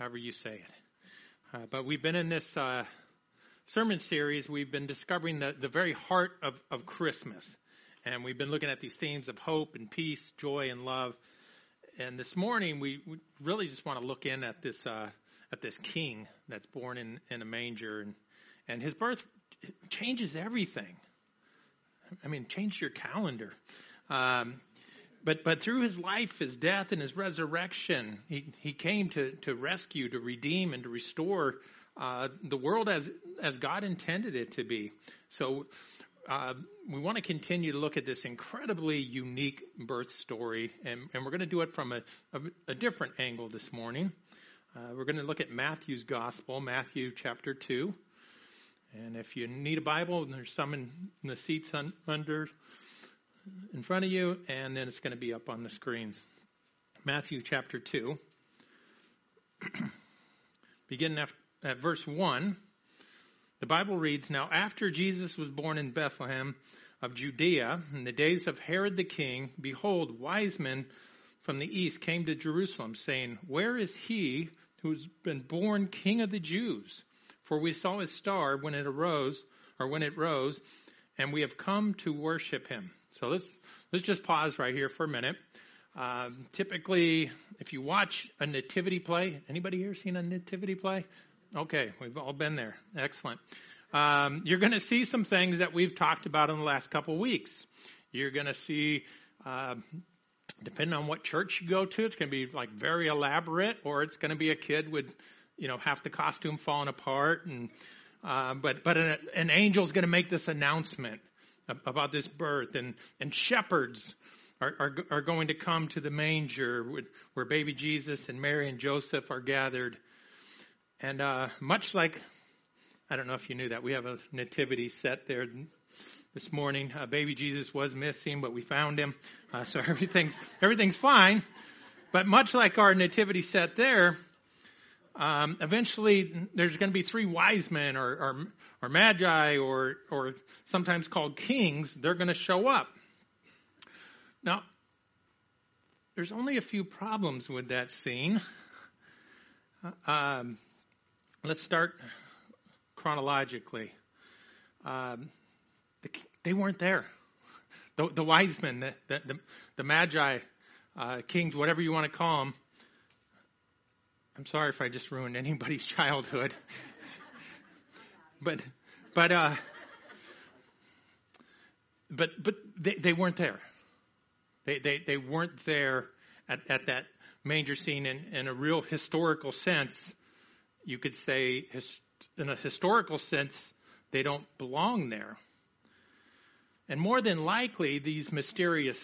however you say it. But we've been in this sermon series. We've been discovering the very heart of Christmas. And we've been looking at these themes of hope and peace, joy and love. And this morning, we really just want to look in at this king that's born in a manger. And his birth changes everything. I mean, changed your calendar. But through his life, his death, and his resurrection, he came to rescue, to redeem, and to restore the world as God intended it to be. So we want to continue to look at this incredibly unique birth story, and we're going to do it from a different angle this morning. We're going to look at Matthew's Gospel, Matthew chapter 2. And if you need a Bible, there's some in the seats in front of you, and then it's going to be up on the screens. Matthew chapter 2, beginning at verse 1, the Bible reads, "Now after Jesus was born in Bethlehem of Judea, in the days of Herod the king, behold, wise men from the east came to Jerusalem, saying, 'Where is he who's been born King of the Jews? For we saw his star when it rose, and we have come to worship him.'" So let's just pause right here for a minute. Typically, if you watch a nativity play, anybody here seen a nativity play? Okay, we've all been there. Excellent. You're going to see some things that we've talked about in the last couple of weeks. You're going to see, depending on what church you go to, it's going to be like very elaborate, or it's going to be a kid with, half the costume falling apart, and but an angel's going to make this announcement about this birth, and shepherds are going to come to the manger where baby Jesus and Mary and Joseph are gathered. And much like, I don't know if you knew that, we have a nativity set there this morning. Baby Jesus was missing, but we found him, so everything's fine. But much like our nativity set there, eventually there's going to be three wise men or magi or sometimes called kings. They're going to show up. Now, there's only a few problems with that scene. Let's start chronologically. They weren't there. The wise men, the magi, kings, whatever you want to call them. I'm sorry if I just ruined anybody's childhood, but they weren't there. They weren't there at that manger scene in a real historical sense. You could say, in a historical sense, they don't belong there. And more than likely, these mysterious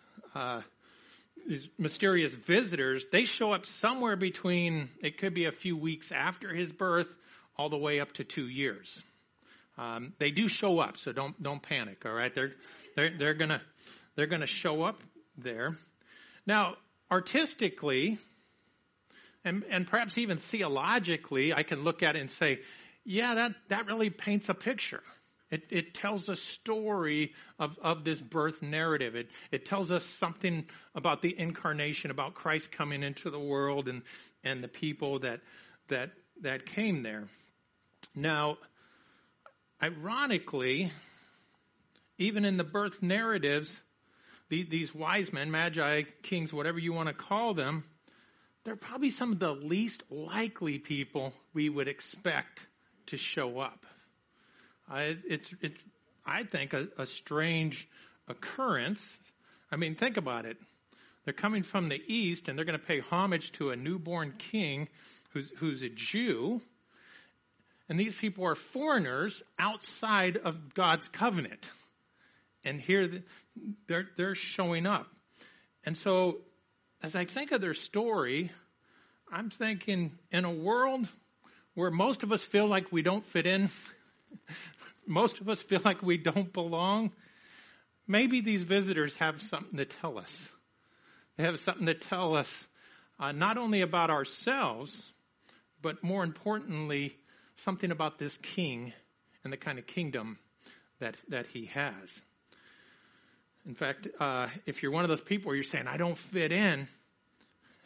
visitors, they show up somewhere between, it could be a few weeks after his birth, all the way up to 2 years. They do show up, so don't panic. All right, they're gonna show up there. Now, artistically, and perhaps even theologically, I can look at it and say, yeah, that really paints a picture. It tells a story of this birth narrative. It tells us something about the incarnation, about Christ coming into the world and the people that came there. Now, ironically, even in the birth narratives, these wise men, magi, kings, whatever you want to call them, they're probably some of the least likely people we would expect to show up. It's I think, a strange occurrence. I mean, think about it. They're coming from the east, and they're going to pay homage to a newborn king who's a Jew. And these people are foreigners outside of God's covenant. And here they're showing up. And so, as I think of their story, I'm thinking, in a world where most of us feel like we don't fit in, most of us feel like we don't belong, maybe these visitors have something to tell us. They have something to tell us not only about ourselves, but more importantly, something about this king and the kind of kingdom that he has. In fact, if you're one of those people where you're saying, I don't fit in,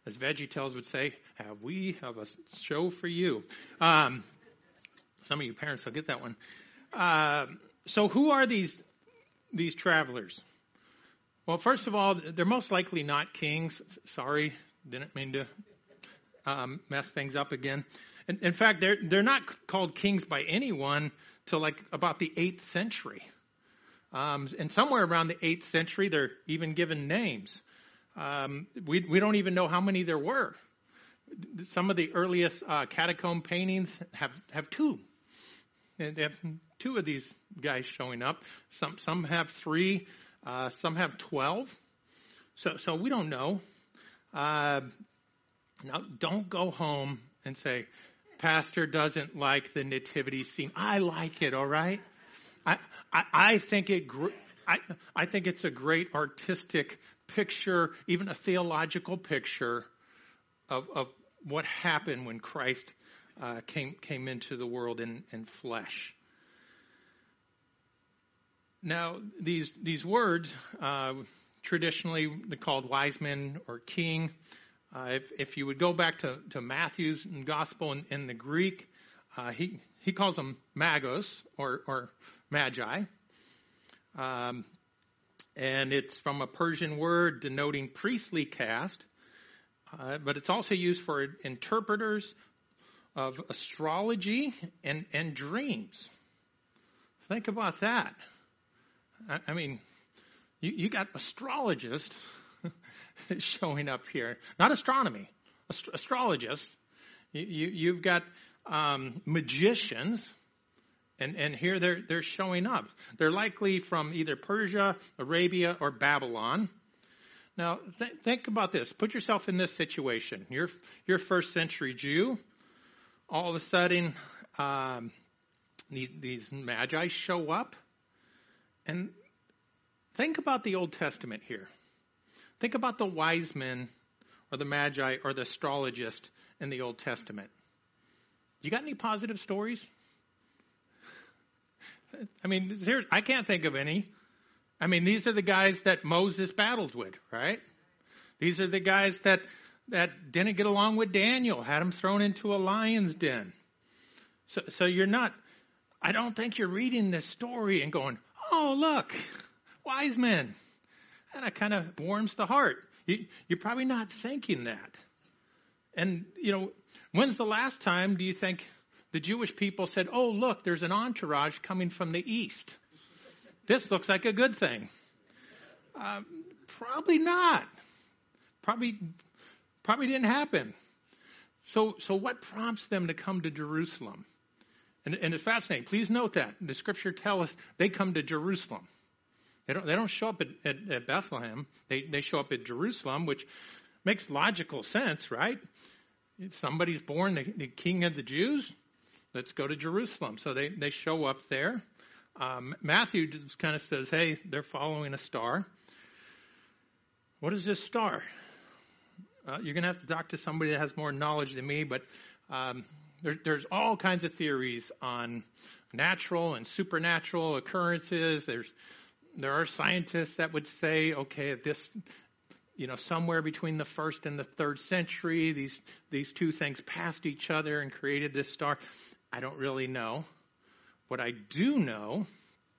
as VeggieTales would say, we have a show for you. Some of you parents will get that one. So who are these travelers? Well, first of all, they're most likely not kings. Sorry, didn't mean to mess things up again. In fact, they're not called kings by anyone till like about the 8th century. And somewhere around the 8th century, they're even given names. We don't even know how many there were. Some of the earliest catacomb paintings have 2. And they have 2 of these guys showing up. Some have 3. Some have 12. So we don't know. Now, don't go home and say, Pastor doesn't like the nativity scene. I like it, all right? I think it's a great artistic picture, even a theological picture of what happened when Christ came into the world in flesh. Now, these words, traditionally they're called wise men or king. If you would go back to Matthew's gospel in the Greek, he calls them magos or magi. And it's from a Persian word denoting priestly caste. But it's also used for interpreters of astrology and dreams. Think about that. I mean, you got astrologists showing up here. Not astronomy, astrologists. You've got magicians, and here they're showing up. They're likely from either Persia, Arabia, or Babylon. Now, think about this. Put yourself in this situation. You're first century Jew. All of a sudden, these magi show up. And think about the Old Testament here. Think about the wise men or the magi or the astrologist in the Old Testament. You got any positive stories? I mean, I can't think of any. I mean, these are the guys that Moses battled with, right? These are the guys that didn't get along with Daniel, had him thrown into a lion's den. So you're not, I don't think you're reading this story and going, oh, look, wise men. And it kind of warms the heart. You're probably not thinking that. And, when's the last time do you think the Jewish people said, oh, look, there's an entourage coming from the east. This looks like a good thing. Probably not. Probably didn't happen. So what prompts them to come to Jerusalem? And it's fascinating. Please note that the Scripture tells us they come to Jerusalem. They don't show up at Bethlehem. They show up at Jerusalem, which makes logical sense, right? If somebody's born the King of the Jews, let's go to Jerusalem. So they show up there. Matthew just kind of says, hey, they're following a star. What is this star? You're going to have to talk to somebody that has more knowledge than me, but there's all kinds of theories on natural and supernatural occurrences. There are scientists that would say, okay, this, somewhere between the 1st and the 3rd century, these two things passed each other and created this star. I don't really know. What I do know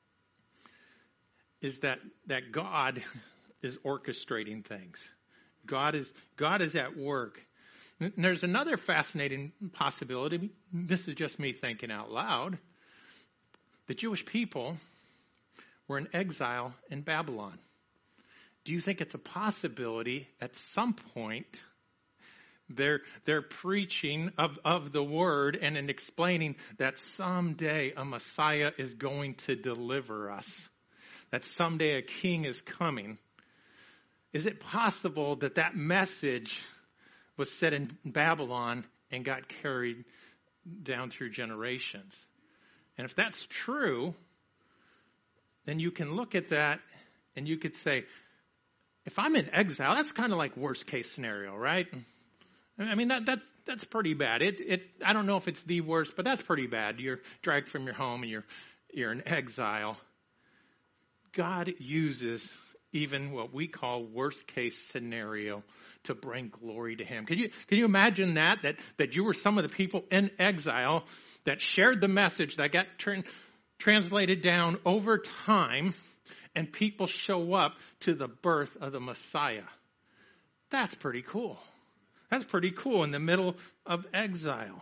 is that God is orchestrating things. God is at work. And there's another fascinating possibility. This is just me thinking out loud. The Jewish people were in exile in Babylon. Do you think it's a possibility at some point they're preaching of the word and in explaining that someday a Messiah is going to deliver us, that someday a king is coming? Is it possible that message was said in Babylon and got carried down through generations? And if that's true, then you can look at that and you could say, if I'm in exile, that's kind of like worst case scenario, right? I mean, that's pretty bad. I don't know if it's the worst, but that's pretty bad. You're dragged from your home and you're in exile. God uses even what we call worst case scenario to bring glory to him. Can you imagine that you were some of the people in exile that shared the message that got translated down over time, and people show up to the birth of the Messiah? That's pretty cool. That's pretty cool in the middle of exile.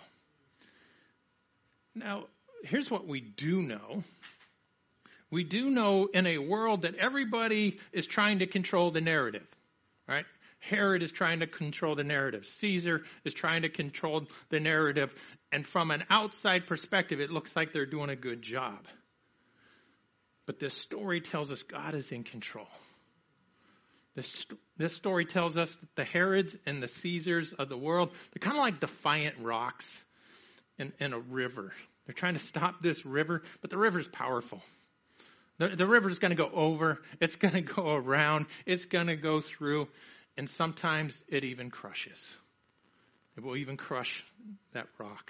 Now, here's what we do know. We do know in a world that everybody is trying to control the narrative, right? Herod is trying to control the narrative. Caesar is trying to control the narrative. And from an outside perspective, it looks like they're doing a good job. But this story tells us God is in control. This story tells us that the Herods and the Caesars of the world, they're kind of like defiant rocks in a river. They're trying to stop this river, but the river is powerful. The river is going to go over. It's going to go around. It's going to go through. And sometimes it even crushes. It will even crush that rock.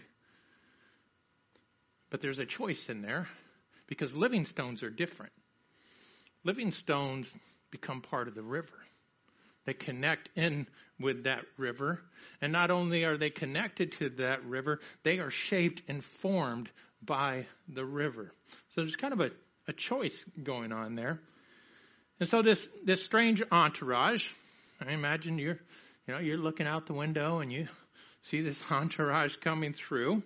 But there's a choice in there, because living stones are different. Living stones become part of the river. They connect in with that river. And not only are they connected to that river, they are shaped and formed by the river. So there's kind of a choice going on there. And so this strange entourage, I imagine you're looking out the window and you see this entourage coming through.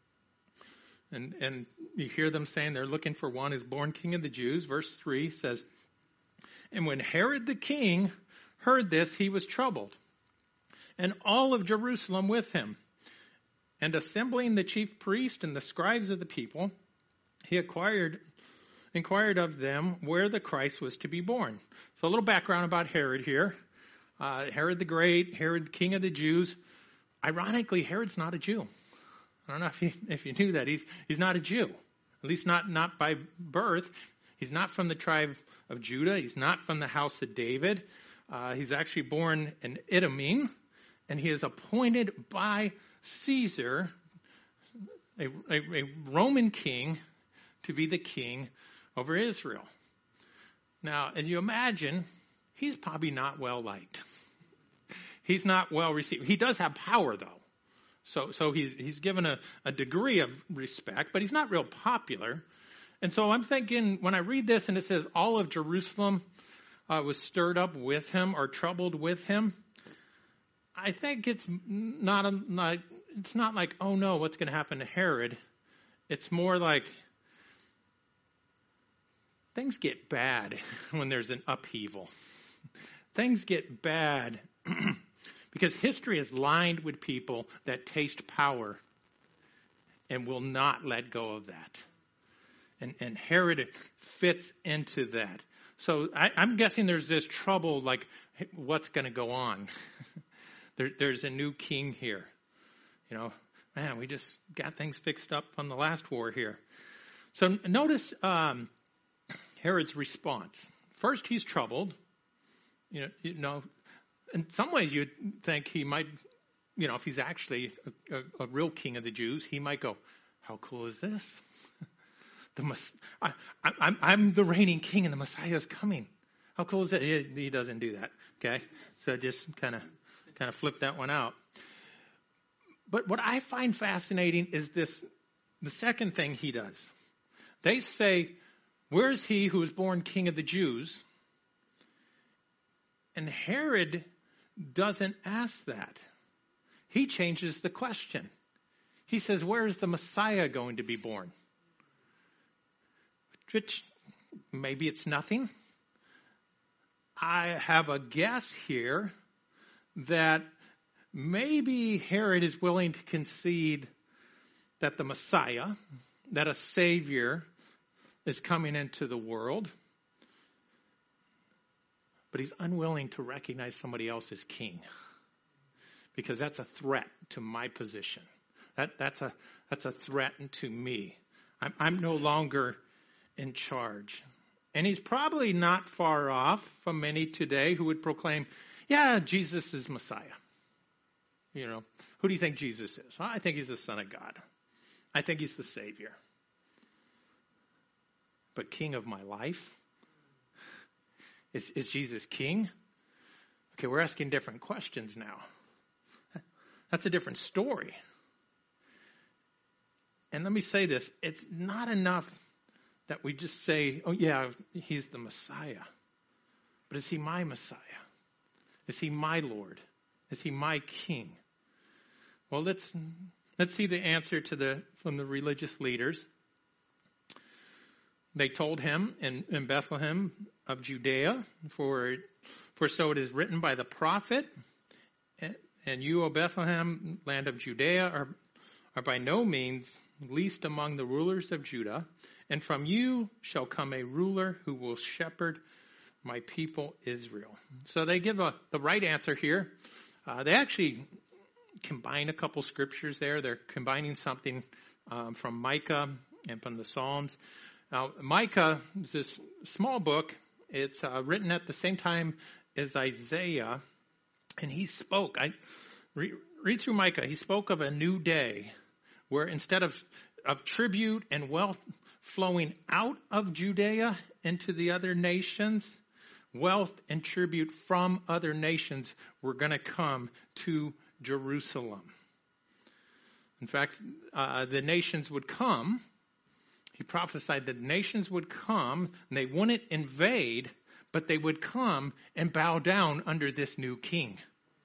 And you hear them saying they're looking for one who's born King of the Jews. Verse 3 says, "And when Herod the king heard this, he was troubled, and all of Jerusalem with him. And assembling the chief priest and the scribes of the people, he inquired of them where the Christ was to be born." So a little background about Herod here. Herod the Great, Herod King of the Jews. Ironically, Herod's not a Jew. I don't know if you knew that. He's not a Jew, at least not by birth. He's not from the tribe of Judah. He's not from the house of David. He's actually born in Idumea, and he is appointed by Caesar, a Roman king, to be the king over Israel. Now, and you imagine, he's probably not well liked. He's not well received. He does have power, though. So he's given a degree of respect, but he's not real popular. And so I'm thinking, when I read this and it says all of Jerusalem was stirred up with him or troubled with him, I think it's not like, oh no, what's going to happen to Herod? It's more like things get bad when there's an upheaval. Things get bad because history is lined with people that taste power and will not let go of that. And Herod fits into that. So I'm guessing there's this trouble, like, what's going to go on? There's a new king here. Man, we just got things fixed up from the last war here. So notice Herod's response. First, he's troubled. In some ways you'd think he might, if he's actually a real king of the Jews, he might go, how cool is this? I'm the reigning king and the Messiah is coming. How cool is that? He doesn't do that. Okay. So just kind of flip that one out. But what I find fascinating is the second thing he does. They say, where is he who was born king of the Jews? And Herod doesn't ask that. He changes the question. He says, where is the Messiah going to be born? Which maybe it's nothing. I have a guess here that maybe Herod is willing to concede that the Messiah, that a Savior is coming into the world, but he's unwilling to recognize somebody else as king because that's a threat to my position. That's a threat to me. I'm no longer in charge. And he's probably not far off from many today who would proclaim, yeah, Jesus is Messiah. Who do you think Jesus is? I think he's the Son of God. I think he's the Savior. But king of my life? Is Jesus king? Okay, we're asking different questions now. That's a different story. And let me say this. It's not enough that we just say, oh yeah, he's the Messiah. But is he my Messiah? Is he my Lord? Is he my king? Well, let's see the answer from the religious leaders. They told him in Bethlehem of Judea, for so it is written by the prophet, and you, O Bethlehem, land of Judea, are by no means least among the rulers of Judah, and from you shall come a ruler who will shepherd my people Israel. So they give the right answer here. They actually combine a couple scriptures there. They're combining something from Micah and from the Psalms. Now, Micah is this small book. It's written at the same time as Isaiah, and he spoke. Read through Micah. He spoke of a new day where instead of tribute and wealth flowing out of Judea into the other nations, wealth and tribute from other nations were going to come to Jerusalem. In fact, the nations would come. He prophesied that the nations would come, and they wouldn't invade, but they would come and bow down under this new king.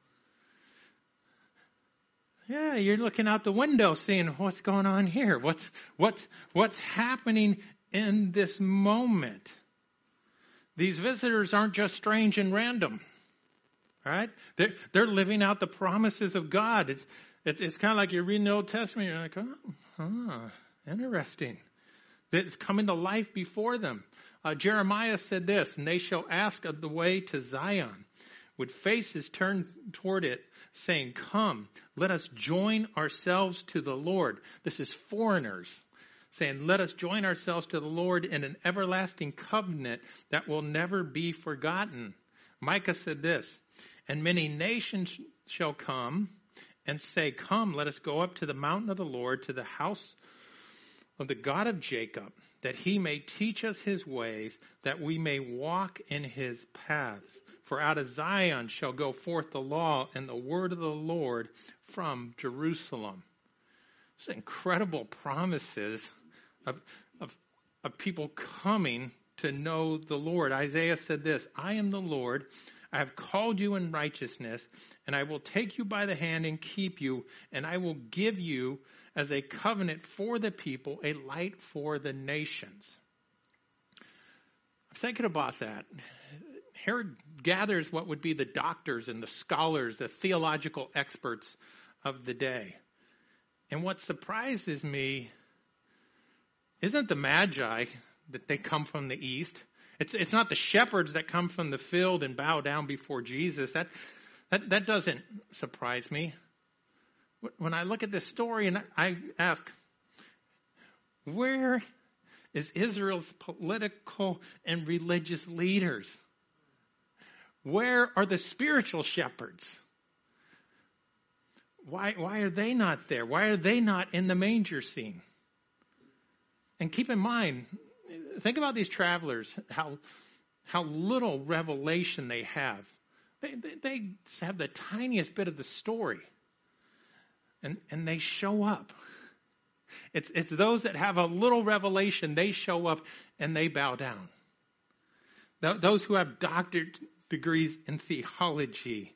Yeah, you're looking out the window seeing what's going on here. What's happening in this moment? These visitors aren't just strange and random. All right? They're living out the promises of God. It's kind of like you're reading the Old Testament. You're like, oh, interesting. It's coming to life before them. Jeremiah said this, and they shall ask of the way to Zion, with faces turned toward it, saying, come, let us join ourselves to the Lord. This is foreigners saying, let us join ourselves to the Lord in an everlasting covenant that will never be forgotten. Micah said this, and many nations shall come and say, come, let us go up to the mountain of the Lord, to the house of the God of Jacob, that he may teach us his ways, that we may walk in his paths. For out of Zion shall go forth the law and the word of the Lord from Jerusalem. It's incredible promises of people coming to know the Lord. Isaiah said this, I am the Lord, I have called you in righteousness, and I will take you by the hand and keep you, and I will give you as a covenant for the people, a light for the nations. I'm thinking about that. Herod gathers what would be the doctors and the scholars, the theological experts of the day. And what surprises me isn't the magi that they come from the east. It's not the shepherds that come from the field and bow down before Jesus. That doesn't surprise me. When I look at this story and I ask, where is Israel's political and religious leaders? Where are the spiritual shepherds? Why are they not there? Why are they not in the manger scene? And keep in mind, think about these travelers, how little revelation they have. They have the tiniest bit of the story. And they show up. It's those that have a little revelation, they show up and they bow down. Those who have doctorate degrees in theology,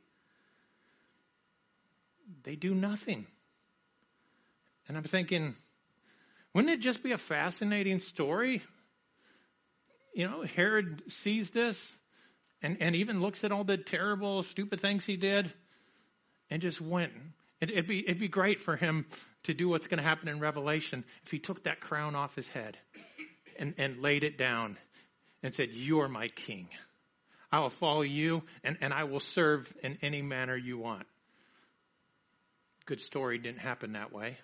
they do nothing. And I'm thinking, wouldn't it just be a fascinating story? You know, Herod sees this and even looks at all the terrible, stupid things he did and just went. It'd be great for him to do what's going to happen in Revelation if he took that crown off his head and laid it down and said, you're my king. I will follow you and I will serve in any manner you want. Good story, didn't happen that way.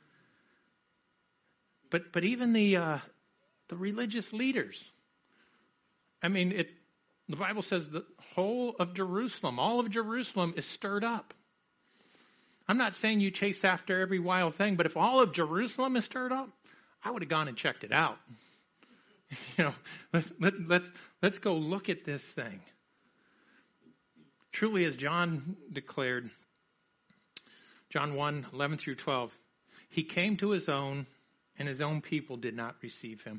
But even the religious leaders, I mean, the Bible says the whole of Jerusalem, all of Jerusalem is stirred up. I'm not saying you chase after every wild thing, but if all of Jerusalem is stirred up, I would have gone and checked it out. Let's go look at this thing. Truly, as John declared, John 1:11 through 12, he came to his own, and his own people did not receive him.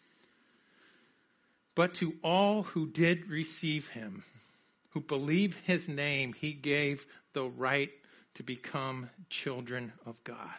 But to all who did receive him, who believe his name, he gave the right to become children of God.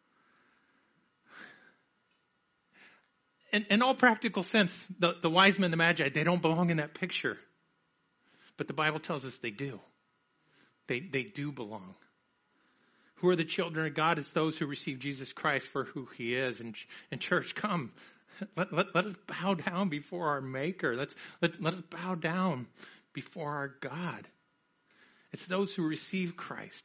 In all practical sense, the wise men, the magi, they don't belong in that picture. But the Bible tells us they do. They do belong. Who are the children of God? It's those who receive Jesus Christ for who he is. And church, come. Let us bow down before our Maker. Let us bow down before our God. It's those who receive Christ.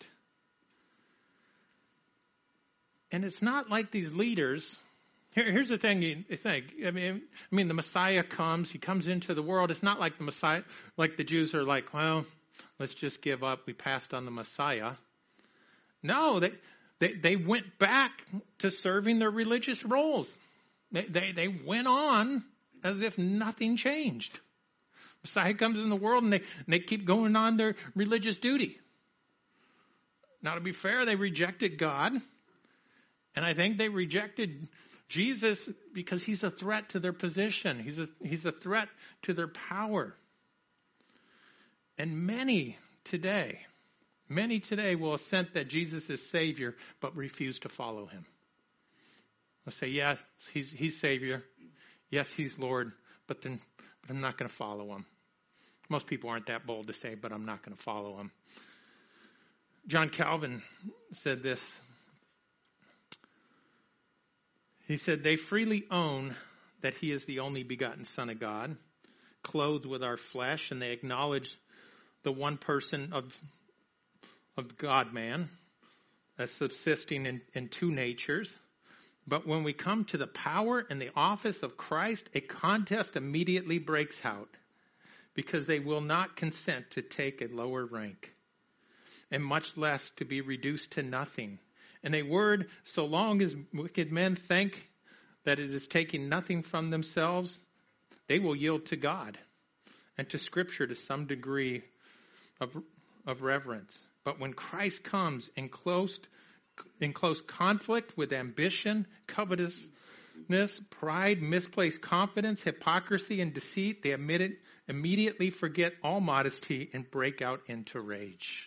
And it's not like these leaders. Here's the thing you think. I mean, the Messiah comes. He comes into the world. It's not like the Messiah, like the Jews are like, well, let's just give up. We passed on the Messiah. No, they went back to serving their religious roles. They went on as if nothing changed. Messiah comes in the world and they keep going on their religious duty. Now, to be fair, they rejected God. And I think they rejected Jesus because he's a threat to their position. He's a threat to their power. And many today will assent that Jesus is Savior, but refuse to follow him. They'll say, yes, he's Savior. Yes, he's Lord, but I'm not going to follow him. Most people aren't that bold to say, but I'm not going to follow him. John Calvin said this. He said, they freely own that he is the only begotten Son of God, clothed with our flesh, and they acknowledge the one person of God-man as subsisting in two natures. But when we come to the power and the office of Christ, a contest immediately breaks out because they will not consent to take a lower rank, and much less to be reduced to nothing. In a word, so long as wicked men think that it is taking nothing from themselves, they will yield to God and to Scripture to some degree of reverence. But when Christ comes in close conflict with ambition, covetousness, pride, misplaced confidence, hypocrisy, and deceit, they immediately forget all modesty and break out into rage.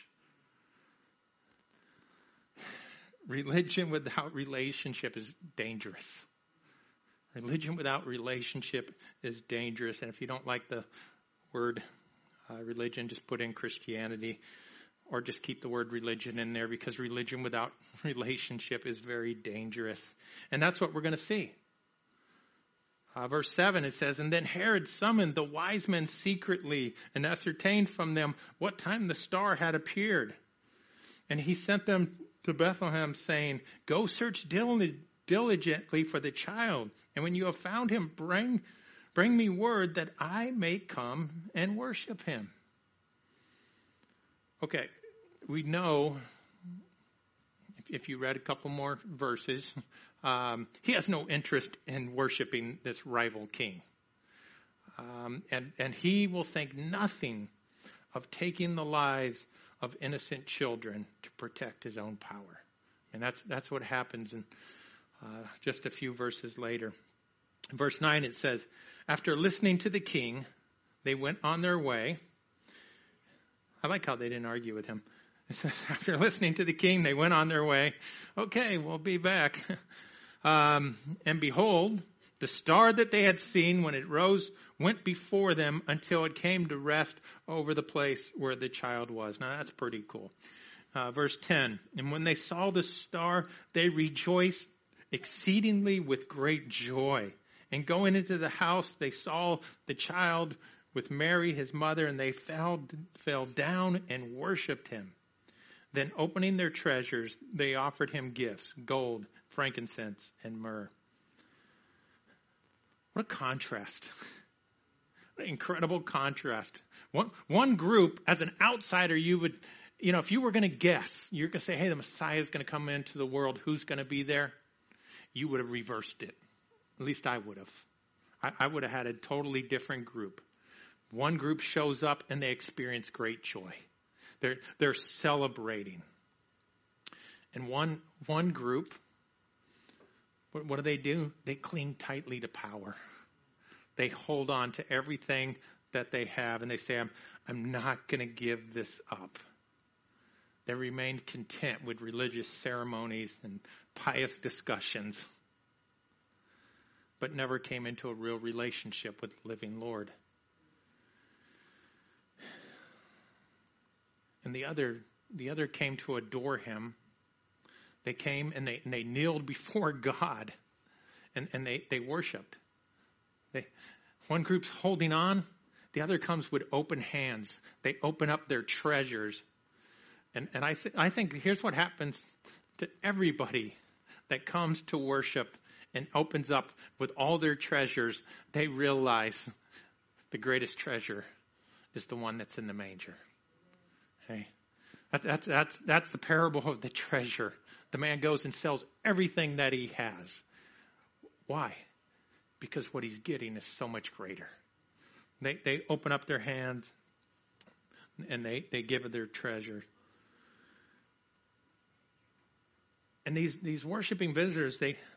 Religion without relationship is dangerous. Religion without relationship is dangerous. And if you don't like the word religion, just put in Christianity, or just keep the word religion in there, because religion without relationship is very dangerous. And that's what we're going to see. Verse 7, it says, and then Herod summoned the wise men secretly and ascertained from them what time the star had appeared. And he sent them to Bethlehem, saying, go search diligently for the child. And when you have found him, bring me word that I may come and worship him. Okay, we know, if you read a couple more verses, he has no interest in worshiping this rival king. And he will think nothing of taking the lives of innocent children to protect his own power. And that's what happens in just a few verses later. In verse 9 it says, after listening to the king, they went on their way. I like how they didn't argue with him. It says, after listening to the king, they went on their way. Okay, we'll be back. And behold, the star that they had seen when it rose went before them until it came to rest over the place where the child was. Now that's pretty cool. Verse 10, and when they saw the star, they rejoiced exceedingly with great joy. And going into the house, they saw the child with Mary, his mother, and they fell down and worshipped him. Then opening their treasures, they offered him gifts, gold, frankincense, and myrrh. What a contrast. What an incredible contrast. One group, as an outsider, you would, if you were going to guess, you're going to say, hey, the Messiah is going to come into the world. Who's going to be there? You would have reversed it. At least I would have. I would have had a totally different group. One group shows up and they experience great joy. They're celebrating. And one group, what do? They cling tightly to power. They hold on to everything that they have, and they say, I'm not going to give this up. They remained content with religious ceremonies and pious discussions, but never came into a real relationship with the living Lord. And the other came to adore him. They came and they kneeled before God, and they worshiped. One group's holding on, the other comes with open hands. They open up their treasures. And I think here's what happens to everybody that comes to worship and opens up with all their treasures. They realize the greatest treasure is the one that's in the manger. Okay? That's the parable of the treasure. The man goes and sells everything that he has. Why? Because what he's getting is so much greater. They open up their hands and they give of their treasure. And these worshiping visitors,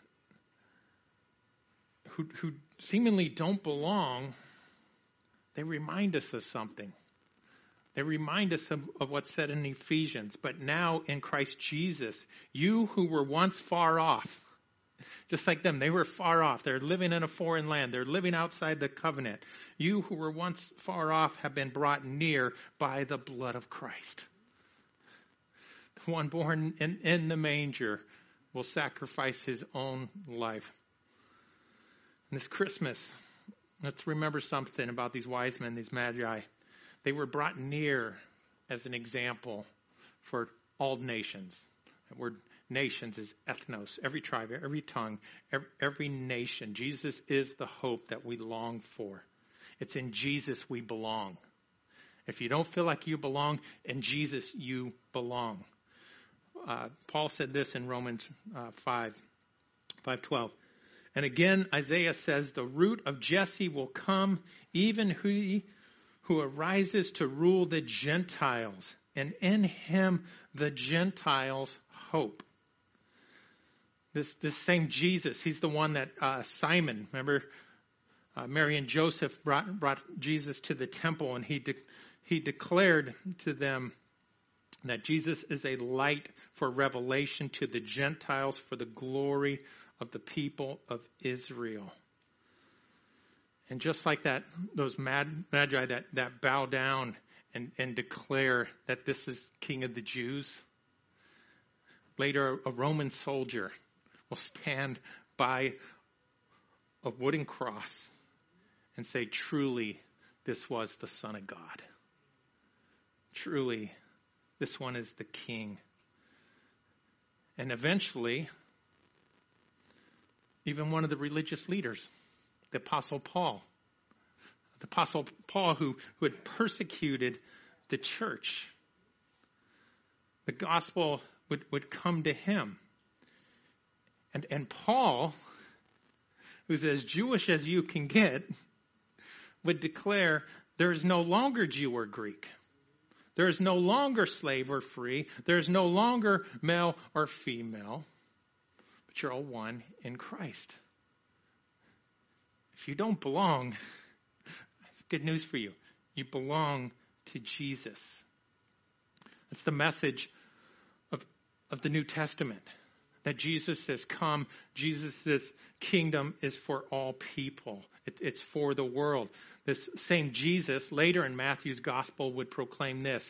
who seemingly don't belong, they remind us of something. They remind us of what's said in Ephesians. But now in Christ Jesus, you who were once far off, just like them, they were far off. They're living in a foreign land. They're living outside the covenant. You who were once far off have been brought near by the blood of Christ. The one born in the manger will sacrifice his own life. And this Christmas, let's remember something about these wise men, these magi. They were brought near as an example for all nations. The word nations is ethnos, every tribe, every tongue, every nation. Jesus is the hope that we long for. It's in Jesus we belong. If you don't feel like you belong, in Jesus you belong. Paul said this in Romans 5:12. And again, Isaiah says, the root of Jesse will come, even he who arises to rule the Gentiles. And in him, the Gentiles hope. This same Jesus, he's the one that Simon, remember, Mary and Joseph brought Jesus to the temple, and he declared to them that Jesus is a light for revelation to the Gentiles for the glory of the people of Israel. And just like that, those magi that bow down and declare that this is King of the Jews, later a Roman soldier will stand by a wooden cross and say, truly, this was the Son of God. Truly, this one is the King. And eventually, even one of the religious leaders, the Apostle Paul who had persecuted the church, the gospel would come to him. And Paul, who's as Jewish as you can get, would declare there is no longer Jew or Greek. There is no longer slave or free. There is no longer male or female. But you're all one in Christ. If you don't belong, good news for you. You belong to Jesus. That's the message of the New Testament. That Jesus has come. Jesus' kingdom is for all people. It's for the world. This same Jesus, later in Matthew's gospel, would proclaim this.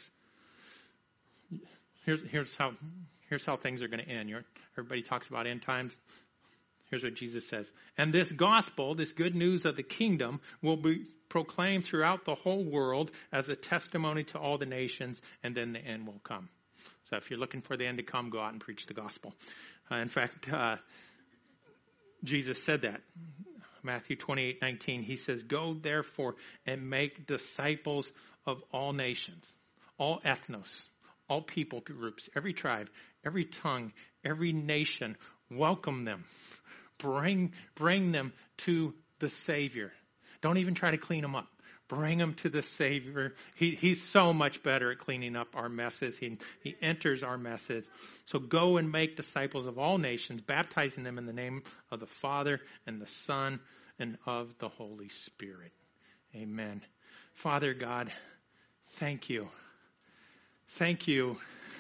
Here's how things are going to end. Everybody talks about end times. Here's what Jesus says. And this gospel, this good news of the kingdom, will be proclaimed throughout the whole world as a testimony to all the nations, and then the end will come. So if you're looking for the end to come, go out and preach the gospel. In fact, Jesus said that. Matthew 28:19, he says, go therefore and make disciples of all nations, all ethnos, all people groups, every tribe, every tongue, every nation. Welcome them. Bring them to the Savior. Don't even try to clean them up. Bring them to the Savior. He's so much better at cleaning up our messes. He enters our messes. So go and make disciples of all nations, baptizing them in the name of the Father and the Son and of the Holy Spirit. Amen. Father God, thank you. Thank you.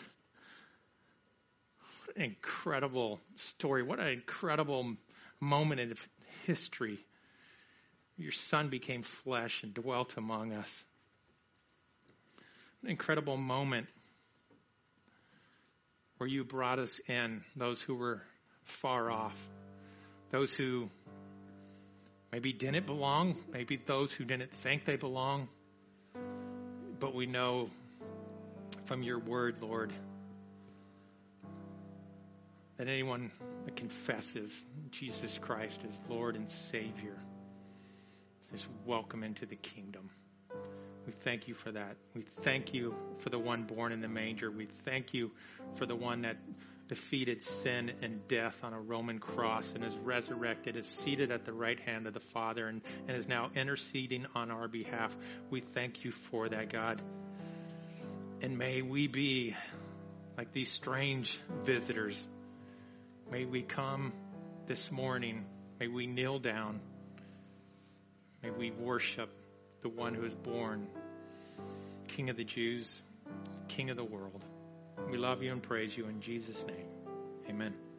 What an incredible story. What an incredible moment in history. Your Son became flesh and dwelt among us. An incredible moment where you brought us in, those who were far off, those who maybe didn't belong, maybe those who didn't think they belong. But we know from your word, Lord, that anyone that confesses Jesus Christ as Lord and Savior is welcome into the kingdom. We thank you for that. We thank you for the one born in the manger. We thank you for the one that defeated sin and death on a Roman cross and is resurrected, is seated at the right hand of the Father and is now interceding on our behalf. We thank you for that, God. And may we be like these strange visitors. May we come this morning. May we kneel down. May we worship the one who is born, King of the Jews, King of the world. We love you and praise you in Jesus' name. Amen.